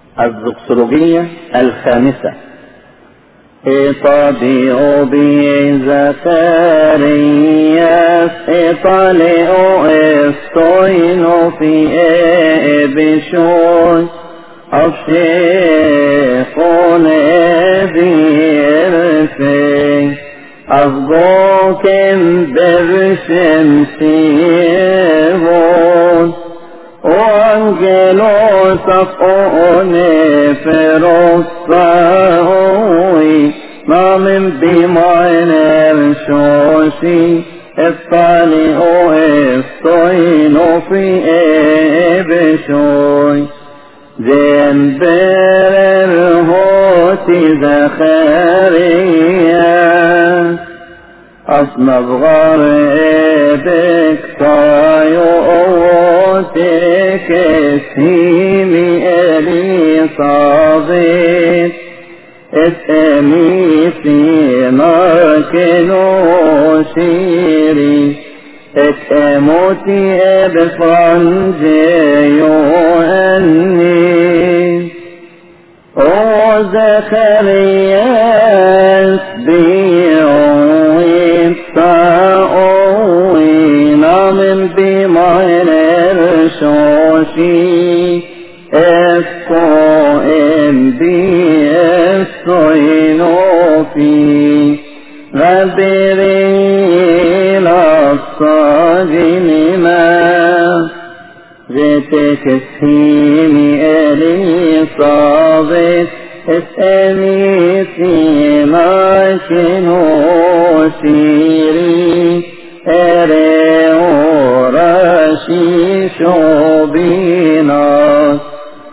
الزقسرجية الخامسة. إطابيو بي زكرياس إطاليو إستوينو في إبشوي أفشيخون إبيرفي أفضوكم برشمسيبون وانجلو صفوني فرصاوي ما من بمعين الشوشي اطالعوا استوينوا في ابشوي جنبر الهوت زخاريا أصنب غريبك طايوتك اسهيمي إليصابت اسمي في مكنو شيري اكموتي بفرنجي يوهني وزكرياس بيوين ساوينا من بمعين الشوشي اسكو بيستوينو في غبرين الصاجنما جيتك اسهيمي إليصابت اسأمي في مكنو سيري اريو رشيشو بيناس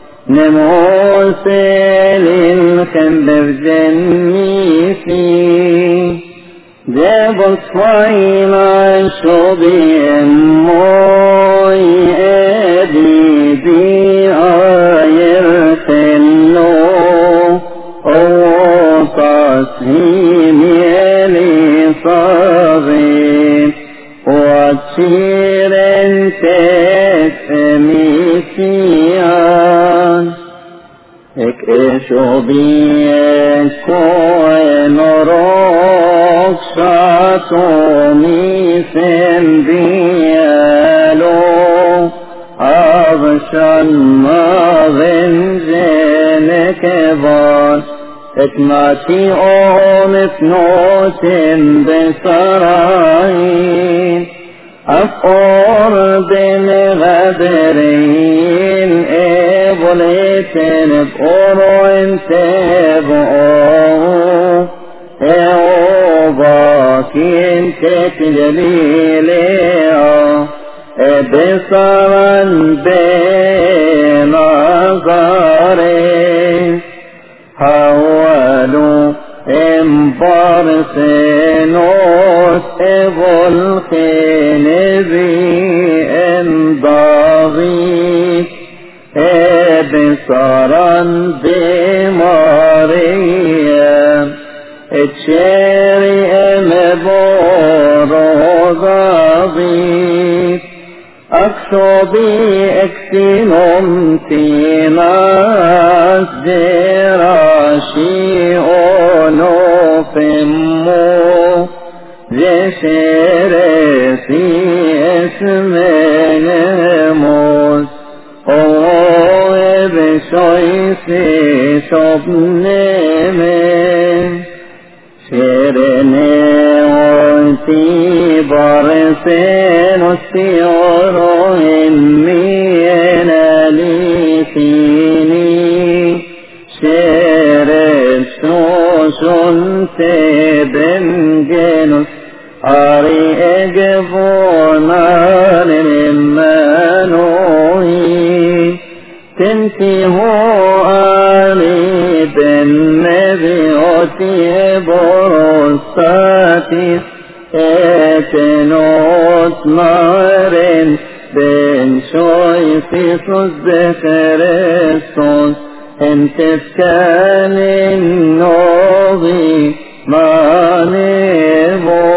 نموسيل خنبر جنيسي جاب الصين شوبي موي ادي بي آير خلو او تصهيم يلي صابين واتشير تسمي فيان اكشو بيكو نروك شاتوني سنبيالو أبشان ماذن جنك بان اكماتي اومت نوتن بسراين أفقر بمغدرين إبليسين بقرون تبقوا باكين تكجليليا بصرا بنظرين حولوا امبارسينوس ابولخين بي انضاغي بصرا بماريا اتشيري امبوروغاغي اكسو بي اكسينوم تيناس جراشي اونو فمو جشرسي اسمنموس بشويسي شبنمن شرني وانتي بارسين وسيورو همين ليسيني شرن شوشن تبنجنس أري اجبونا للمانوي تنتيه آلي بالنبي أتي برساتي اتنوت مارن بن شويسيسوس بخريستوس انت فكان النوغي ما نبو